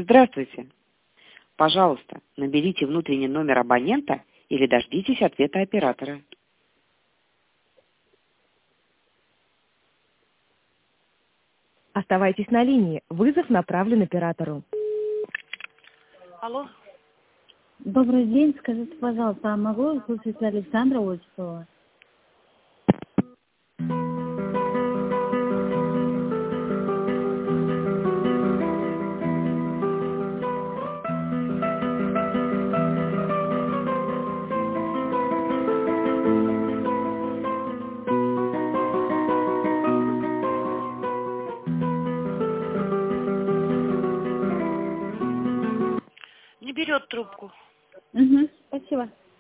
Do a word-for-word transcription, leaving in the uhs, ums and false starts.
Здравствуйте. Пожалуйста, наберите внутренний номер абонента или дождитесь ответа оператора. Оставайтесь на линии. Вызов направлен оператору. Алло. Добрый день. Скажите, пожалуйста, а могу я услышать Александра Осипова? Не берет трубку. Угу, спасибо.